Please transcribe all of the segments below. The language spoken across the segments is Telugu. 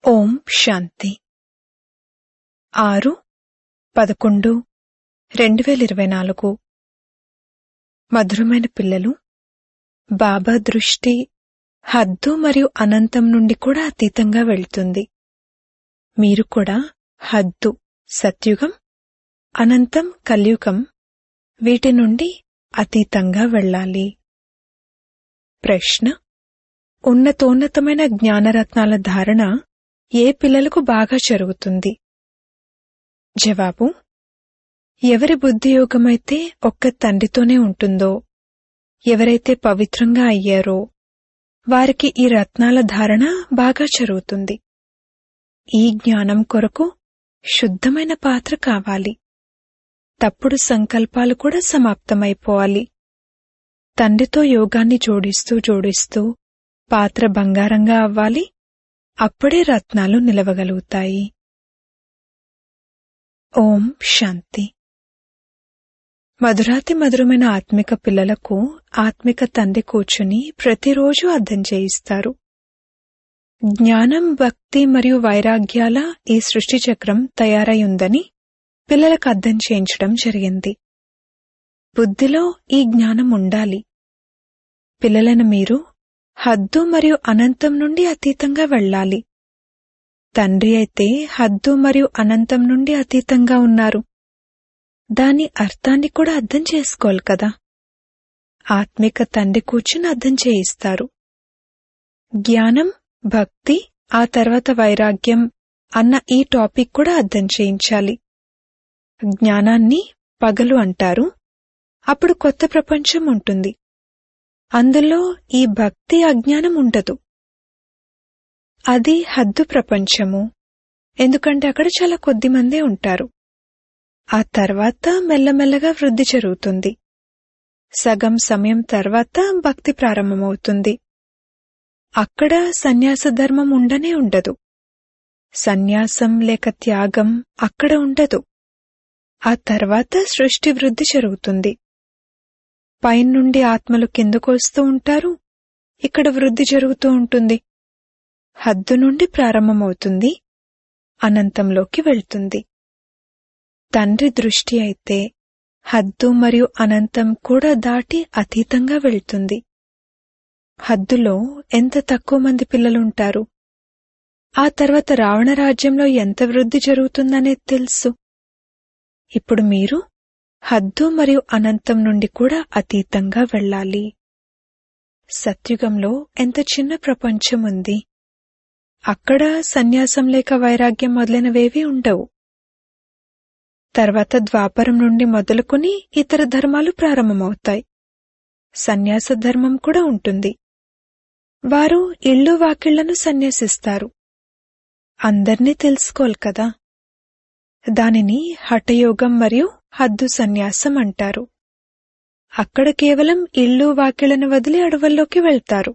ఓం శాంతి 6/11/2024 మధురమైన పిల్లలు, బాబా దృష్టి హద్దు మరియు అనంతం నుండి కూడా అతీతంగా వెళ్తుంది. మీరు కూడా హద్దు సత్యుగం, అనంతం కలియుగం, వీటి నుండి అతీతంగా వెళ్ళాలి. ప్రశ్న: ఉన్నతోన్నతమైన జ్ఞానరత్నాల ధారణ ఏ పిల్లలకు బాగా జరుగుతుంది? జవాబు: ఎవరి బుద్ధియోగమైతే ఒక్క తండ్రితోనే ఉంటుందో, ఎవరైతే పవిత్రంగా అయ్యారో వారికి ఈ రత్నాల ధారణ బాగా జరుగుతుంది. ఈ జ్ఞానం కొరకు శుద్ధమైన పాత్ర కావాలి. తప్పుడు సంకల్పాలు కూడా సమాప్తమైపోవాలి. తండ్రితో యోగాన్ని జోడిస్తూ పాత్ర బంగారంగా అవ్వాలి. అప్పుడే రత్నాలు నిలవగలుగుతాయి. ఓం శాంతి. మధురాతి మధురమైన ఆత్మిక పిల్లలకు ఆత్మిక తండ్రి కూర్చుని ప్రతిరోజు అర్థం చేయిస్తారు. జ్ఞానం, భక్తి మరియు వైరాగ్యాల ఈ సృష్టి చక్రం తయారై ఉందని పిల్లలకు అర్థం చేయించడం జరిగింది. బుద్ధిలో ఈ జ్ఞానం ఉండాలి. పిల్లలైన మీరు హద్దు మరియు అనంతం నుండి అతీతంగా వెళ్ళాలి. తండ్రి అయితే హద్దు మరియు అనంతం నుండి అతీతంగా ఉన్నారు. దాని అర్థాన్ని కూడా అర్థం చేసుకోవాలి కదా. ఆత్మిక తండ్రి కూర్చుని అర్థం చేయిస్తారు. జ్ఞానం, భక్తి, ఆ తర్వాత వైరాగ్యం అన్న ఈ టాపిక్ కూడా అర్థం చేయించాలి. జ్ఞానాన్ని పగలు అంటారు. అప్పుడు కొత్త ప్రపంచం ఉంటుంది. అందులో ఈ భక్తి అజ్ఞానం ఉండదు. అది హద్దు ప్రపంచము. ఎందుకంటే అక్కడ చాలా కొద్ది మందే ఉంటారు. ఆ తర్వాత మెల్లమెల్లగా వృద్ధి జరుగుతుంది. సగం సమయం తర్వాత భక్తి ప్రారంభమవుతుంది. అక్కడ సన్యాస ధర్మం ఉండనే ఉండదు. సన్యాసం లేక త్యాగం అక్కడ ఉండదు. ఆ తర్వాత సృష్టి వృద్ధి జరుగుతుంది. పైనుండి ఆత్మలు కిందకు వస్తూ ఉంటారు. ఇక్కడ వృద్ధి జరుగుతూ ఉంటుంది. హద్దు నుండి ప్రారంభమవుతుంది, అనంతంలోకి వెళ్తుంది. తండ్రి దృష్టి అయితే హద్దు మరియు అనంతం కూడా దాటి అతీతంగా వెళ్తుంది. హద్దులో ఎంత తక్కువ మంది పిల్లలుంటారు. ఆ తర్వాత రావణ రాజ్యంలో ఎంత వృద్ధి జరుగుతుందనేది తెలుసు. ఇప్పుడు మీరు హద్దు మరియు అనంతం నుండి కూడా అతీతంగా వెళ్ళాలి. సత్యుగంలో ఎంత చిన్న ప్రపంచం ఉంది. అక్కడ సన్యాసం లేక వైరాగ్యం మొదలైనవేవీ ఉండవు. తర్వాత ద్వాపరం నుండి మొదలుకొని ఇతర ధర్మాలు ప్రారంభమవుతాయి. సన్యాస ధర్మం కూడా ఉంటుంది. వారు ఇళ్ళు వాకిళ్లను సన్యాసిస్తారు. అందర్నీ తెలుసుకోవాలి కదా. దానిని హఠయోగం మరియు హద్దు సన్యాసం అంటారు. అక్కడ కేవలం ఇళ్ళు వాకిళ్లను వదిలి అడవుల్లోకి వెళ్తారు.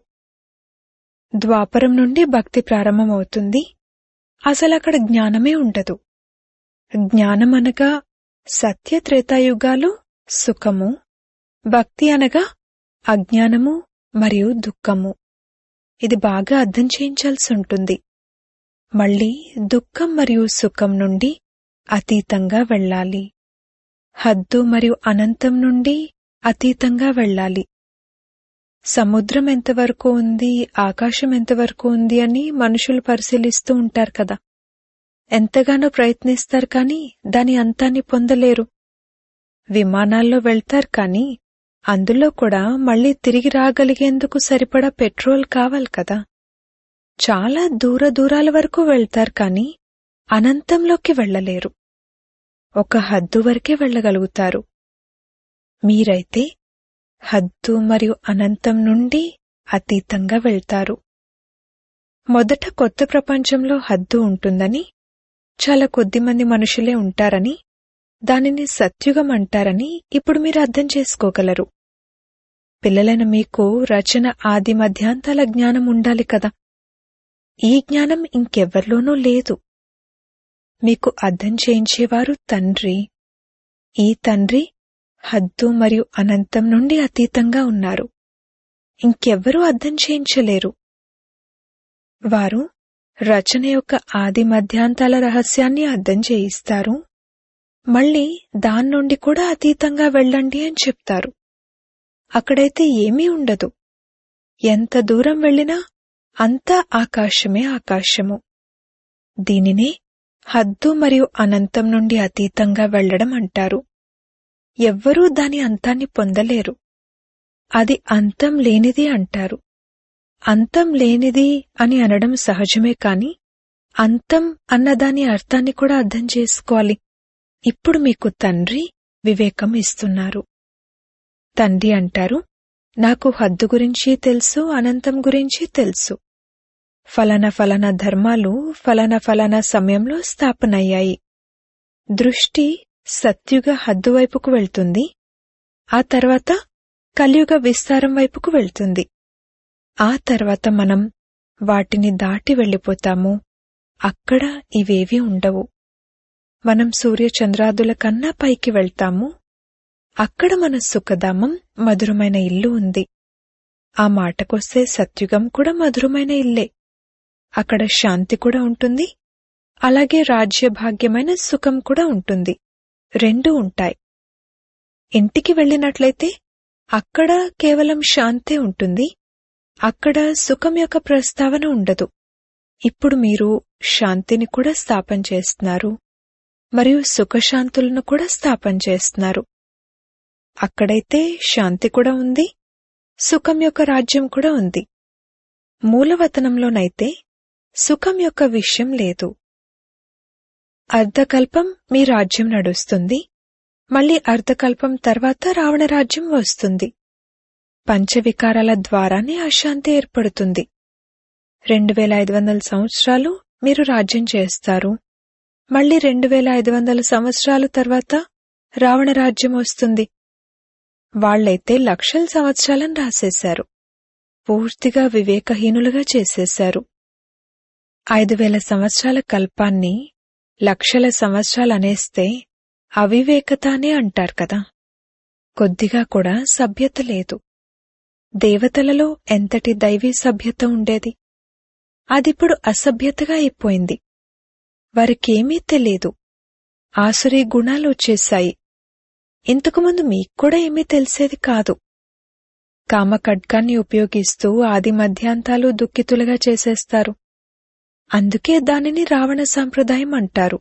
ద్వాపరం నుండి భక్తి ప్రారంభమవుతుంది. అసలక్కడ జ్ఞానమే ఉండదు. జ్ఞానం అనగా సత్య త్రేతాయుగాలు సుఖము, భక్తి అనగా అజ్ఞానము మరియు దుఃఖము. ఇది బాగా అర్థం చేయించాల్సి ఉంటుంది. మళ్లీ దుఃఖం మరియు సుఖం నుండి అతీతంగా వెళ్ళాలి. హద్దు మరియు అనంతం నుండి అతీతంగా వెళ్ళాలి. సముద్రం ఎంతవరకు ఉంది, ఆకాశం ఎంతవరకు ఉంది అని మనుషులు పరిశీలిస్తూ ఉంటారు కదా. ఎంతగానో ప్రయత్నిస్తారు కానీ దాని అంతాన్ని పొందలేరు. విమానాల్లో వెళ్తారు కానీ అందులో కూడా మళ్లీ తిరిగి రాగలిగేందుకు సరిపడా పెట్రోల్ కావాలి కదా. చాలా దూరాల వరకు వెళ్తారు కానీ అనంతంలోకి వెళ్లలేరు. ఒక హద్దు వరకే వెళ్లగలుగుతారు. మీరైతే హద్దు మరియు అనంతం నుండి అతీతంగా వెళ్తారు. మొదట కొత్త ప్రపంచంలో హద్దు ఉంటుందని, చాలా కొద్దిమంది మనుషులే ఉంటారని, దానిని సత్యుగం అంటారని ఇప్పుడు మీరు అర్థం చేసుకోగలరు. పిల్లలైన మీకు రచన ఆది మధ్యాంతాల జ్ఞానం ఉండాలి కదా. ఈ జ్ఞానం ఇంకెవ్వరిలోనూ లేదు. మీకు అర్థం చేయించేవారు తండ్రి. ఈ తండ్రి హద్దు మరియు అనంతం నుండి అతీతంగా ఉన్నారు. ఇంకెవ్వరూ అర్థం చేయించలేరు. వారు రచన యొక్క ఆది మధ్యాంతాల రహస్యాన్ని అర్థం చేయిస్తారు. మళ్ళీ దాన్నుండి కూడా అతీతంగా వెళ్ళండి అని చెప్తారు. అక్కడైతే ఏమీ ఉండదు. ఎంత దూరం వెళ్ళినా అంతా ఆకాశమే ఆకాశము. దీనినే హద్దు మరియు అనంతం నుండి అతీతంగా వెళ్లడం అంటారు. ఎవ్వరూ దాని అంతాన్ని పొందలేరు. అది అంతం లేనిది అంటారు. అంతం లేనిది అని అనడం సహజమే కాని అంతం అన్నదాని అర్థాన్ని కూడా అర్థం చేసుకోవాలి. ఇప్పుడు మీకు తండ్రి వివేకం ఇస్తున్నారు. తండ్రి అంటారు, నాకు హద్దు గురించి తెలుసు, అనంతం గురించి తెలుసు. ఫలానా ఫలానా ధర్మాలు ఫలానా ఫలానా సమయంలో స్థాపనయ్యాయి. దృష్టి సత్యుగ హద్దు వైపుకు వెళ్తుంది. ఆ తర్వాత కలియుగ విస్తారం వైపుకు వెళ్తుంది. ఆ తర్వాత మనం వాటిని దాటి వెళ్ళిపోతాము. అక్కడ ఇవేవీ ఉండవు. మనం సూర్యచంద్రాదుల కన్నా పైకి వెళ్తాము. అక్కడ మన సుఖధామం మధురమైన ఇల్లు ఉంది. ఆ మాటకొస్తే సత్యుగం కూడా మధురమైన ఇల్లే. అక్కడ శాంతి కూడా ఉంటుంది. అలాగే రాజ్యభాగ్యమైన సుఖం కూడా ఉంటుంది. రెండూ ఉంటాయి. ఇంటికి వెళ్ళినట్లయితే అక్కడ కేవలం శాంతే ఉంటుంది. అక్కడ సుఖం యొక్క ప్రస్తావన ఉండదు. ఇప్పుడు మీరు శాంతిని కూడా స్థాపన చేస్తున్నారు మరియు సుఖశాంతులను కూడా స్థాపన చేస్తున్నారు. అక్కడైతే శాంతి కూడా ఉంది, సుఖం యొక్క రాజ్యం కూడా ఉంది. మూలవతనంలోనైతే సుఖం యొక్క విషయం లేదు. అర్ధకల్పం మీ రాజ్యం నడుస్తుంది. మళ్లీ అర్ధకల్పం తర్వాత రావణ రాజ్యం వస్తుంది. పంచవికారాల ద్వారానే అశాంతి ఏర్పడుతుంది. 2500 సంవత్సరాలు మీరు రాజ్యం చేస్తారు. మళ్లీ 2500 సంవత్సరాల తర్వాత రావణ రాజ్యం వస్తుంది. వాళ్లైతే లక్షల సంవత్సరాలను రాసేశారు. పూర్తిగా వివేకహీనులుగా చేసేశారు. 5000 సంవత్సరాల కల్పాన్ని లక్షల సంవత్సరాలనేస్తే అవివేకత అనే అంటారు కదా. కొద్దిగా కూడా సభ్యత లేదు. దేవతలలో ఎంతటి దైవీ సభ్యత ఉండేది, అదిప్పుడు అసభ్యతగా అయిపోయింది. వారికేమీ తెలీదు. ఆసురీ గుణాలు వచ్చేశాయి. ఇంతకుముందు మీక్కూడా ఏమీ తెలిసేది కాదు. కామఖడ్గాన్ని ఉపయోగిస్తూ ఆది మధ్యాంతాలు దుఃఖితులుగా చేసేస్తారు. అందుకే దానిని రావణ సాంప్రదాయం అంటారు.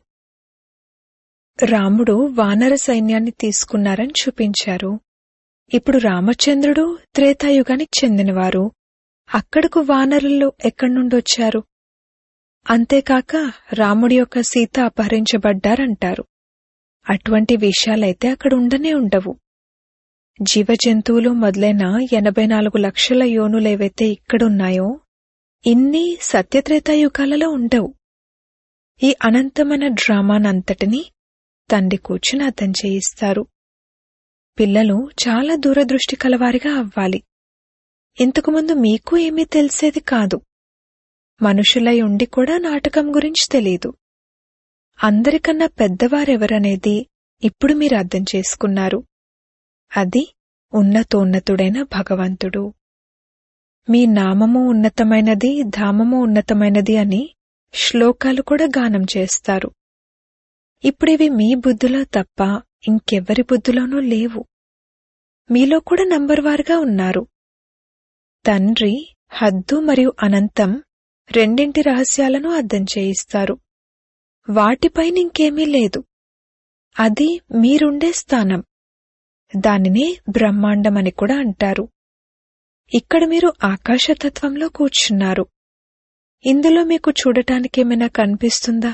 రాముడు వానర సైన్యాన్ని తీసుకున్నారని చూపించారు. ఇప్పుడు రామచంద్రుడు త్రేతాయుగానికి చెందినవారు. అక్కడకు వానరులు ఎక్కడ్నుండొచ్చారు? అంతేకాక రాముడి యొక్క సీత అపహరించబడ్డారంటారు. అటువంటి విషయాలైతే అక్కడ ఉండనే ఉండవు. జీవజంతువులు మొదలైన 84 లక్షల యోనులేవైతే ఇక్కడున్నాయో ఇన్ని సత్యత్రేతాయుగాలలో ఉండవు. ఈ అనంతమైన డ్రామానంతటినీ తండ్రి కూర్చుని అర్థం చేయిస్తారు. పిల్లలు చాలా దూరదృష్టి కలవారిగా అవ్వాలి. ఇంతకుముందు మీకు ఏమీ తెలిసేది కాదు. మనుషులై ఉండి కూడా నాటకం గురించి తెలీదు. అందరికన్నా పెద్దవారెవరనేది ఇప్పుడు మీరు అర్థం చేసుకున్నారు. అది ఉన్నతోన్నతుడైన భగవంతుడు. మీ నామము ఉన్నతమైనది, ధామము ఉన్నతమైనది అని శ్లోకాలు కూడా గానం చేస్తారు. ఇప్పుడివి మీ బుద్ధిలో తప్ప ఇంకెవ్వరి బుద్ధిలోనూ లేవు. మీలో కూడా నంబర్వారుగా ఉన్నారు. తండ్రి హద్దు మరియు అనంతం రెండింటి రహస్యాలను అర్థం చేయిస్తారు. వాటిపైన ఇంకేమీ లేదు. అది మీరుండే స్థానం. దానినే బ్రహ్మాండమని కూడా అంటారు. ఇక్కడ మీరు ఆకాశతత్వంలో కూర్చున్నారు. ఇందులో మీకు చూడటానికేమైనా కనిపిస్తుందా?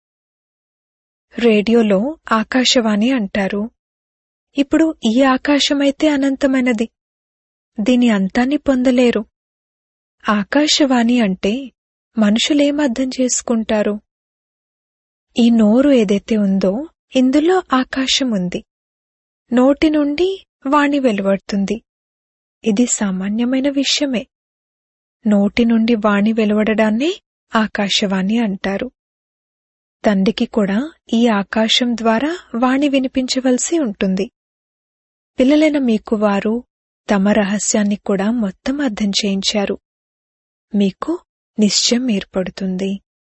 రేడియోలో ఆకాశవాణి అంటారు. ఇప్పుడు ఈ ఆకాశమైతే అనంతమైనది. దీని అంతాన్ని పొందలేరు. ఆకాశవాణి అంటే మనుషులేం అర్థం చేసుకుంటారు? ఈ నోరు ఏదైతే ఉందో ఇందులో ఆకాశం ఉంది. నోటి నుండి వాణి వెలువడుతుంది. ఇది సామాన్యమైన విషయమే. నోటి నుండి వాణి వెలువడడాన్నే ఆకాశవాణి అంటారు. తండ్రికి కూడా ఈ ఆకాశం ద్వారా వాణి వినిపించవలసి ఉంటుంది. పిల్లలైన మీకు వారు తమ రహస్యాన్ని కూడా మొత్తం అర్థం చేయించారు. మీకు నిశ్చయం ఏర్పడుతుంది.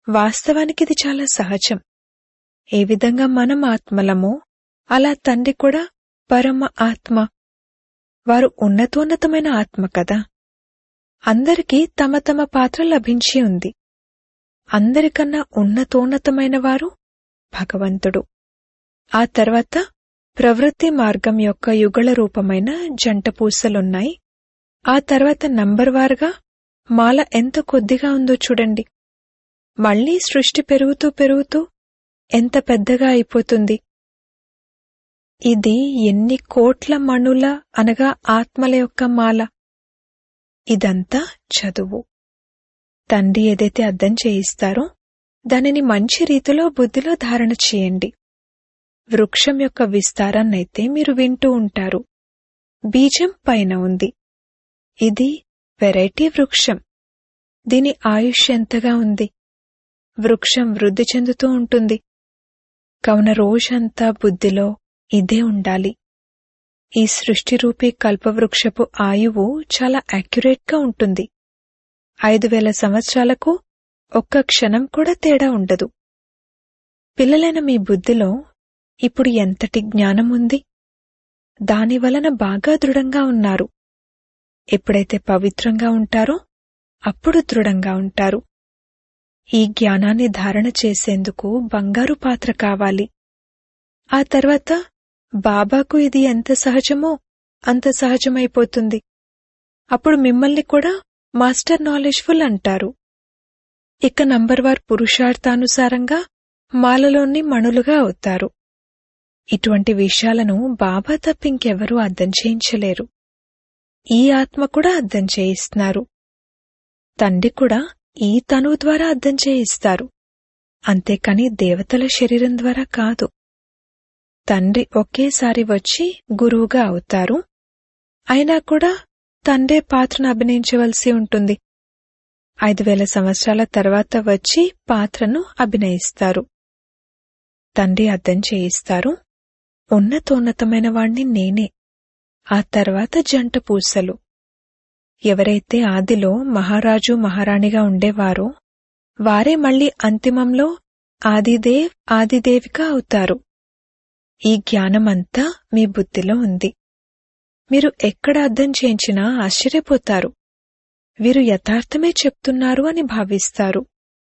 వాస్తవానికి ఇది చాలా సహజం. ఏ విధంగా మనం ఆత్మలమో అలా తండ్రి కూడా పరమ ఆత్మ. వారు ఉన్నతోన్నతమైన ఆత్మ కదా. అందరికీ తమ తమ పాత్ర లభించి ఉంది. అందరికన్నా ఉన్నతోన్నతమైన వారు భగవంతుడు. ఆ తర్వాత ప్రవృత్తి మార్గం యొక్క యుగళ రూపమైన జంట పూసలున్నాయి. ఆ తర్వాత నంబర్వారుగా మాల ఎంత కొద్దిగా ఉందో చూడండి. మళ్లీ సృష్టి పెరుగుతూ పెరుగుతూ ఎంత పెద్దగా అయిపోతుంది. ఇది ఎన్ని కోట్ల మణుల అనగా ఆత్మల యొక్క మాల. ఇదంతా చదువు. తండ్రి ఏదైతే అర్థం చేయిస్తారో దానిని మంచి రీతిలో బుద్ధిలో ధారణ చేయండి. వృక్షం యొక్క విస్తారాన్నైతే మీరు వింటూ ఉంటారు. బీజం పైన ఉంది. ఇది వెరైటీ వృక్షం. దీని ఆయుష్ ఎంతగా ఉంది. వృక్షం వృద్ధి చెందుతూ ఉంటుంది. కావున రోజంతా బుద్ధిలో ఇదే ఉండాలి. ఈ సృష్టిరూపీ కల్పవృక్షపు ఆయువు చాలా యాక్యురేట్గా ఉంటుంది. 5000 సంవత్సరాలకు ఒక్క క్షణం కూడా తేడా ఉండదు. పిల్లలైన మీ బుద్ధిలో ఇప్పుడు ఎంతటి జ్ఞానం ఉంది. దానివలన బాగా దృఢంగా ఉన్నారు. ఎప్పుడైతే పవిత్రంగా ఉంటారో అప్పుడు దృఢంగా ఉంటారు. ఈ జ్ఞానాన్ని ధారణ చేసేందుకు బంగారు పాత్ర కావాలి. ఆ తర్వాత బాబాకు ఇది ఎంత సహజమో అంత సహజమైపోతుంది. అప్పుడు మిమ్మల్ని కూడా మాస్టర్ నాలెడ్జ్ఫుల్ అంటారు. ఇక నంబర్వార్ పురుషార్థానుసారంగా మాలలోని మణులుగా అవుతారు. ఇటువంటి విషయాలను బాబా తప్పింకెవరూ అర్థం చేయించలేరు. ఈ ఆత్మ కూడా అర్థం చేయిస్తున్నారు. తండ్రి కూడా ఈ తనువు ద్వారా అర్థం చేయిస్తారు. అంతేకాని దేవతల శరీరం ద్వారా కాదు. తండ్రి ఒకేసారి వచ్చి గురువుగా అవుతారు. అయినా కూడా తండ్రే పాత్రను అభినయించవలసి ఉంటుంది. 5000 సంవత్సరాల తర్వాత వచ్చి పాత్రను అభినయిస్తారు. తండ్రి అర్థం చేయిస్తారు. ఉన్నతోన్నతమైన వాణ్ణి నేనే. ఆ తర్వాత జంట పూసలు. ఎవరైతే ఆదిలో మహారాజు మహారాణిగా ఉండేవారో వారే మళ్లీ అంతిమంలో ఆదిదేవ్ ఆదిదేవిగా అవుతారు. ఈ జ్ఞానమంతా మీ బుద్ధిలో ఉంది. మీరు ఎక్కడ అర్థం చేయించినా ఆశ్చర్యపోతారు. వీరు యథార్థమే చెప్తున్నారు అని భావిస్తారు.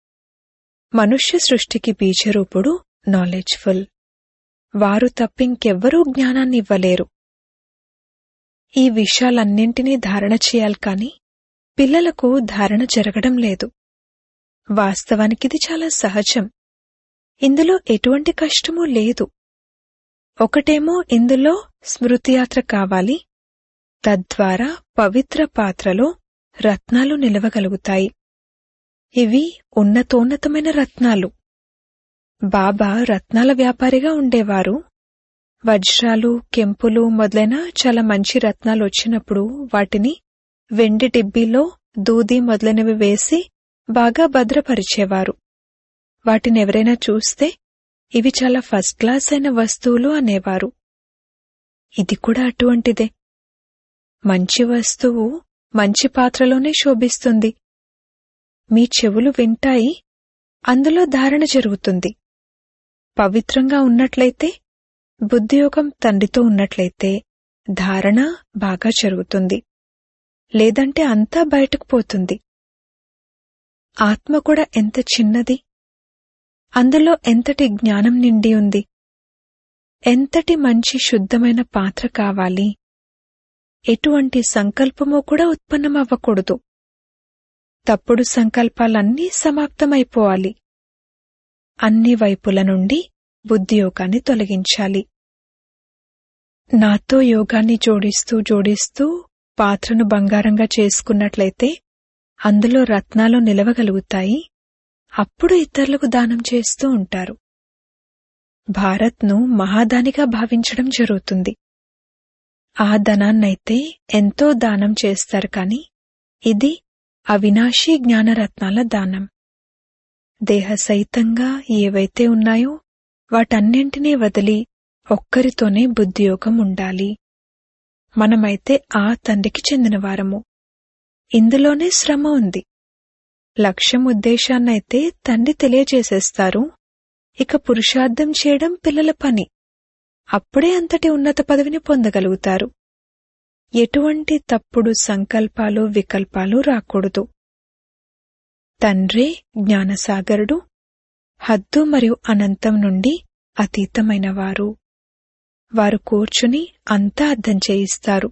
మనుష్య సృష్టికి బీజరూపుడు నాలెడ్జ్ఫుల్. వారు తప్పింకెవ్వరూ జ్ఞానాన్ని ఇవ్వలేరు. ఈ విషయాలన్నింటినీ ధారణ చేయాలి కాని పిల్లలకు ధారణ జరగడం లేదు. వాస్తవానికిది చాలా సహజం. ఇందులో ఎటువంటి కష్టమూ లేదు. ఒకటేమో ఇందులో స్మృతియాత్ర కావాలి. తద్వారా పవిత్ర పాత్రలో రత్నాలు నిలవగలుగుతాయి. ఇవి ఉన్నతోన్నతమైన రత్నాలు. బాబా రత్నాల వ్యాపారిగా ఉండేవారు. వజ్రాలు, కెంపులు మొదలైన చాలా మంచి రత్నాలు వచ్చినప్పుడు వాటిని వెండి డిబ్బీలో దూది మొదలైనవి వేసి బాగా భద్రపరిచేవారు. వాటిని ఎవరైనా చూస్తే ఇవి చాలా ఫస్ట్ క్లాస్ అయిన వస్తువులు అనేవారు. ఇది కూడా అటువంటిదే. మంచి వస్తువు మంచి పాత్రలోనే శోభిస్తుంది. మీ చెవులు వింటాయి, అందులో ధారణ జరుగుతుంది. పవిత్రంగా ఉన్నట్లయితే, బుద్ధియోగం తండ్రితో ఉన్నట్లయితే ధారణ బాగా జరుగుతుంది. లేదంటే అంతా బయటకు పోతుంది. ఆత్మ కూడా ఎంత చిన్నది. అందులో ఎంతటి జ్ఞానం నిండి ఉంది. ఎంతటి మంచి శుద్ధమైన పాత్ర కావాలి. ఎటువంటి సంకల్పమో కూడా ఉత్పన్నమవ్వకూడదు. తప్పుడు సంకల్పాలన్నీ సమాప్తమైపోవాలి. అన్ని వైపుల నుండి బుద్ధియోగాన్ని తొలగించాలి. నాతో యోగాన్ని జోడిస్తూ జోడిస్తూ పాత్రను బంగారంగా చేసుకున్నట్లయితే అందులో రత్నాలు నిలవగలుగుతాయి. అప్పుడు ఇతరులకు దానం చేస్తూ ఉంటారు. భారత్ను మహాదానిగా భావించడం జరుగుతుంది. ఆ ధనాన్నైతే ఎంతో దానం చేస్తారు కాని ఇది అవినాశీ జ్ఞానరత్నాల దానం. దేహసహితంగా ఏవైతే ఉన్నాయో వాటన్నింటినీ వదిలి ఒక్కరితోనే బుద్ధియోగం ఉండాలి. మనమైతే ఆ తండ్రికి చెందినవారము. ఇందులోనే శ్రమ ఉంది. లక్ష్యం ఉద్దేశాన్నైతే తండ్రి తెలియజేసేస్తారు. ఇక పురుషార్థం చేయడం పిల్లల పని. అప్పుడే అంతటి ఉన్నత పదవిని పొందగలుగుతారు. ఎటువంటి తప్పుడు సంకల్పాలు వికల్పాలు రాకూడదు. తండ్రే జ్ఞానసాగరుడు, హద్దు మరియు అనంతం నుండి అతీతమైనవారు. వారు కూర్చుని అంతా అర్థం చేయిస్తారు.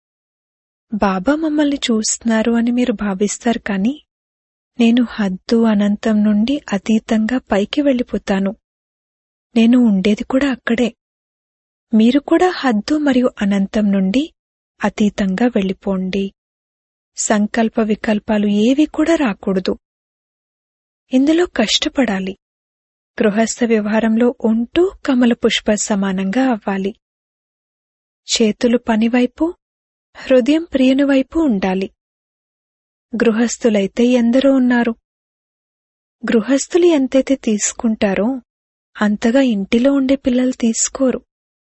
బాబా మమ్మల్ని చూస్తున్నారు అని మీరు భావిస్తారు, కాని నేను హద్దు అనంతం నుండి అతీతంగా పైకి వెళ్ళిపోతాను. నేను ఉండేది కూడా అక్కడే. మీరు కూడా హద్దు మరియు అనంతం నుండి అతీతంగా వెళ్ళిపోండి. సంకల్ప వికల్పాలు ఏవి కూడా రాకూడదు. ఇందులో కష్టపడాలి. గృహస్థ వ్యవహారంలో ఉంటూ కమల పుష్ప సమానంగా అవ్వాలి. చేతులు పనివైపు, హృదయం ప్రియుని వైపు ఉండాలి. గృహస్థులైతే ఎందరో ఉన్నారు. గృహస్థులు ఎంతైతే తీసుకుంటారో అంతగా ఇంటిలో ఉండే పిల్లలు తీసుకోరు.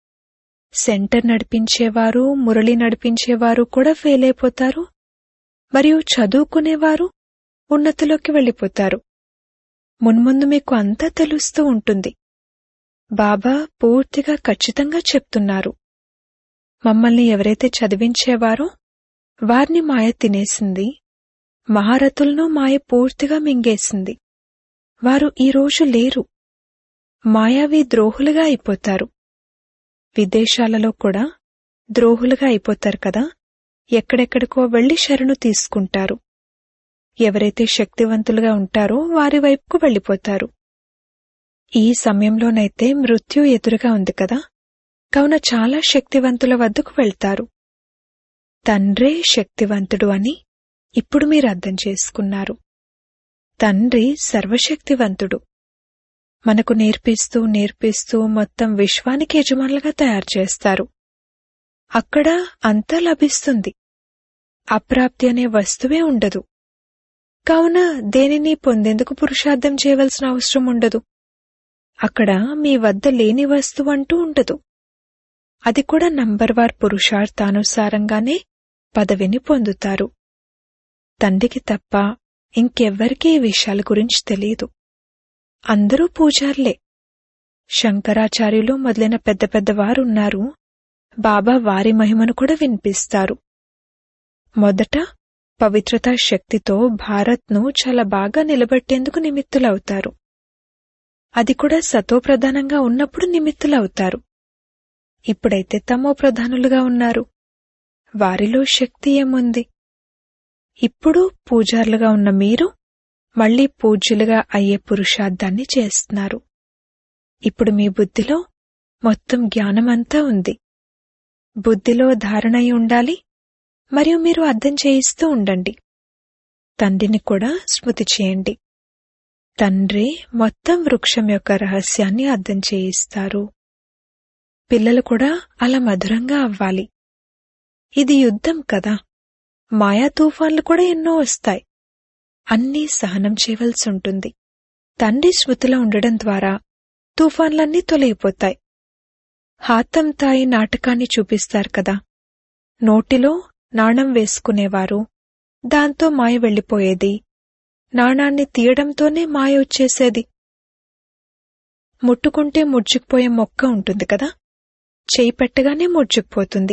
సెంటర్ నడిపించేవారు, మురళి నడిపించేవారు కూడా ఫెయిల్ అయిపోతారు. మరియు చదువుకునేవారు ఉన్నతిలోకి వెళ్ళిపోతారు. మున్ముందు మీకు అంతా తెలుస్తూ ఉంటుంది. బాబా పూర్తిగా ఖచ్చితంగా చెప్తున్నారు. మమ్మల్ని ఎవరైతే చదివించేవారో వారిని మాయ తినేసింది. మహారథులను మాయ పూర్తిగా మింగేసింది. వారు ఈరోజు లేరు. మాయావి ద్రోహులుగా అయిపోతారు. విదేశాలలో కూడా ద్రోహులుగా అయిపోతారు కదా. ఎక్కడెక్కడికో వెళ్లి శరణు తీసుకుంటారు. ఎవరైతే శక్తివంతులుగా ఉంటారో వారి వైపుకు వెళ్ళిపోతారు. ఈ సమయంలోనైతే మృత్యు ఎదురుగా ఉంది కదా, కావున చాలా శక్తివంతుల వద్దకు వెళ్తారు. తండ్రే శక్తివంతుడు అని ఇప్పుడు మీరు అర్థం చేసుకున్నారు. తండ్రి సర్వశక్తివంతుడు. మనకు నేర్పిస్తూ నేర్పిస్తూ మొత్తం విశ్వానికి యజమానులుగా తయారు చేస్తారు. అక్కడ అంతా లభిస్తుంది. అప్రాప్తి అనే వస్తువే ఉండదు. కావున దేనిని పొందేందుకు పురుషార్థం చేయవలసిన అవసరం ఉండదు. అక్కడ మీ వద్ద లేని వస్తువు అంటూ ఉండదు. అది కూడా నంబర్వార్ పురుషార్థానుసారంగానే పదవిని పొందుతారు. తండ్రికి తప్ప ఇంకెవ్వరికీ ఈ విషయాల గురించి తెలియదు. అందరూ పూజార్లే. శంకరాచార్యులు మొదలైన పెద్ద పెద్దవారున్నారు. బాబా వారి మహిమను కూడా వినిపిస్తారు. మొదట పవిత్రతా శక్తితో భారత్ను చాలా బాగా నిలబెట్టేందుకు నిమిత్తులవుతారు. అది కూడా సతోప్రధానంగా ఉన్నప్పుడు నిమిత్తులవుతారు. ఇప్పుడైతే తమో ప్రధానులుగా ఉన్నారు. వారిలో శక్తి ఏముంది? ఇప్పుడు పూజార్లుగా ఉన్న మీరు మళ్లీ పూజ్యులుగా అయ్యే పురుషార్థాన్ని చేస్తున్నారు. ఇప్పుడు మీ బుద్ధిలో మొత్తం జ్ఞానమంతా ఉంది. బుద్ధిలో ధారణయి ఉండాలి. మరియు మీరు అర్థం చేయిస్తూ ఉండండి. తండ్రిని కూడా స్మృతి చేయండి. తండ్రి మొత్తం వృక్షం యొక్క రహస్యాన్ని అర్థం చేయిస్తారు. పిల్లలు కూడా అలా మధురంగా అవ్వాలి. ఇది యుద్ధం కదా. మాయా తుఫాన్లు కూడా ఎన్నో వస్తాయి. అన్నీ సహనం చేయవలసి ఉంటుంది. తండ్రి స్మృతిలో ఉండడం ద్వారా తుఫాన్లన్నీ తొలగిపోతాయి. హాతం తాయి నాటకాన్ని చూపిస్తారు కదా. నోటిలో నాణం వేసుకునేవారు. దాంతో మాయ వెళ్లిపోయేది. నాణాన్ని తీయడంతోనే మాయ వచ్చేసేది. ముట్టుకుంటే ముడుచుకుపోయే మొక్క ఉంటుంది కదా, చేయి పెట్టగానే ముడుచుకుపోతుంది.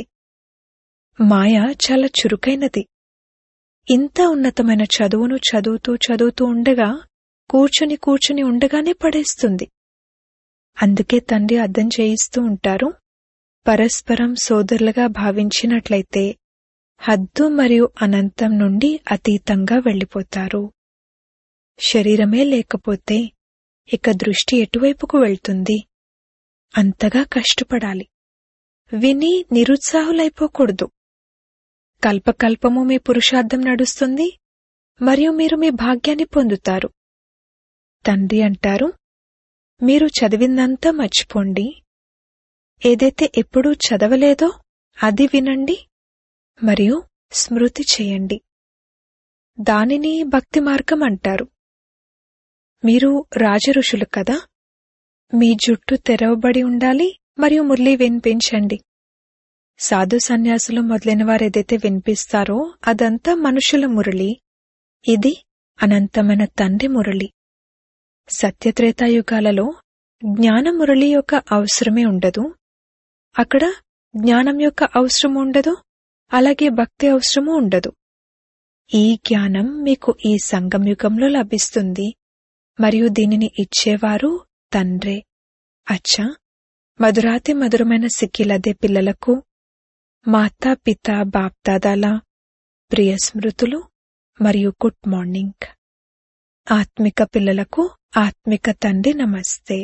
మాయ చాలా చురుకైనది. ఇంత ఉన్నతమైన చదువును చదువుతూ ఉండగా కూర్చుని ఉండగానే పడేస్తుంది. అందుకే తండ్రి అర్థం చేయిస్తూ ఉంటారు. పరస్పరం సోదరులుగా భావించినట్లయితే హద్దు మరియు అనంతం నుండి అతీతంగా వెళ్ళిపోతారు. శరీరమే లేకపోతే ఇక దృష్టి ఎటువైపుకు వెళ్తుంది? అంతగా కష్టపడాలి. విని నిరుత్సాహులైపోకూడదు. కల్పకల్పము మీ పురుషార్థం నడుస్తుంది మరియు మీరు మీ భాగ్యాన్ని పొందుతారు. తండ్రి అంటారు, మీరు చదివిందంతా మర్చిపోండి. ఏదైతే ఎప్పుడూ చదవలేదో అది వినండి మరియు స్మృతి చేయండి. దానిని భక్తి మార్గం అంటారు. మీరు రాజఋషులు కదా. మీ జుట్టు తెరవబడి ఉండాలి మరియు మురళి వినిపించండి. సాధు సన్యాసులు మొదలైన వారేదైతే వినిపిస్తారో అదంతా మనుషుల మురళి. ఇది అనంతమైన తండ్రి మురళి. సత్యత్రేతాయుగాలలో జ్ఞాన మురళి యొక్క అవసరమే ఉండదు. అక్కడ జ్ఞానం యొక్క అవసరం ఉండదు, అలాగే భక్తి అవసరమూ ఉండదు. ఈ జ్ఞానం మీకు ఈ సంగమయుగంలో లభిస్తుంది మరియు దీనిని ఇచ్చేవారు తండ్రే. అచ్చా, మధురాతి మధురమైన సిక్కిలదే పిల్లలకు మాతా పిత బాప్దాదాల ప్రియ స్మృతులు మరియు గుడ్ మార్నింగ్. ఆత్మిక పిల్లలకు ఆత్మిక తండ్రి నమస్తే.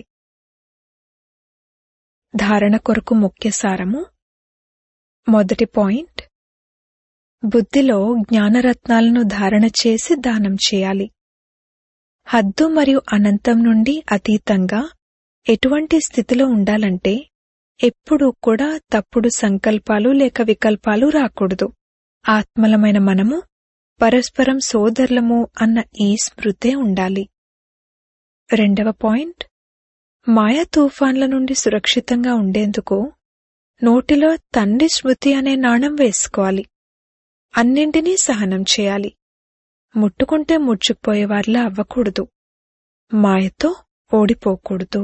ధారణ కొరకు ముఖ్య సారము. మొదటి పాయింట్, బుద్ధిలో జ్ఞానరత్నాలను ధారణ చేసి దానం చేయాలి. హద్దు మరియు అనంతం నుండి అతీతంగా ఎటువంటి స్థితిలో ఉండాలంటే ఎప్పుడూ కూడా తప్పుడు సంకల్పాలు లేక వికల్పాలు రాకూడదు. ఆత్మలమైన మనము పరస్పరం సోదరులము అన్న ఈ స్మృతే ఉండాలి. రెండవ పాయింట్, మాయా తుఫాన్ల నుండి సురక్షితంగా ఉండేందుకు నోటిలో తండ్రి స్మృతి అనే నాణం వేసుకోవాలి. అన్నింటినీ సహనం చేయాలి. ముట్టుకుంటే ముడుచుకుపోయేవారిలా అవ్వకూడదు. మాయతో ఓడిపోకూడదు.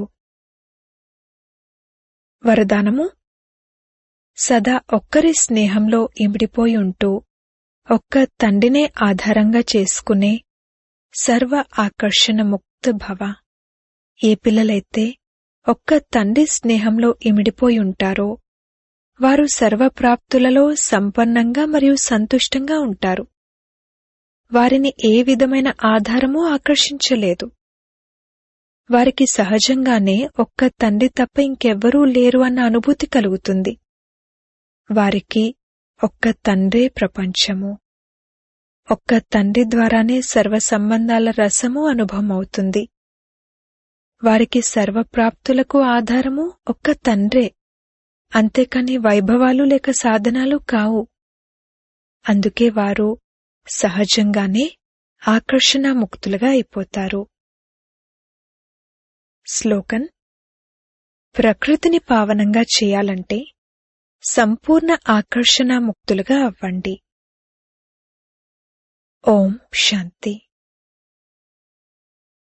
వరదానము. సదా ఒక్కరి స్నేహంలో ఇమిడిపోయి ఉంటూ ఒక్క తండ్రినే ఆధారంగా చేసుకునే సర్వ ఆకర్షణ ముక్త భవ. ఏ పిల్లలైతే ఒక్క తండ్రి స్నేహంలో ఇమిడిపోయి ఉంటారో వారు సర్వప్రాప్తులలో సంపన్నంగా మరియు సంతుష్టంగా ఉంటారు. వారిని ఏ విధమైన ఆధారమూ ఆకర్షించలేదు. వారికి సహజంగానే ఒక్క తండ్రి తప్ప ఇంకెవ్వరూ లేరు అన్న అనుభూతి కలుగుతుంది. వారికి ఒక్క తండ్రే ప్రపంచము. ఒక్క తండ్రి ద్వారానే సర్వ సంబంధాల రసము అనుభవం అవుతుంది. వారికి సర్వప్రాప్తులకు ఆధారము ఒక్క తండ్రే, అంతేకాని వైభవాలు లేక సాధనాలు కావు. అందుకే వారు సహజంగానే ఆకర్షణాముక్తులుగా అయిపోతారు. స్లోగన్. ప్రకృతిని పావనంగా చేయాలంటే సంపూర్ణ ఆకర్షణాముక్తులుగా అవ్వండి. ఓం శాంతి.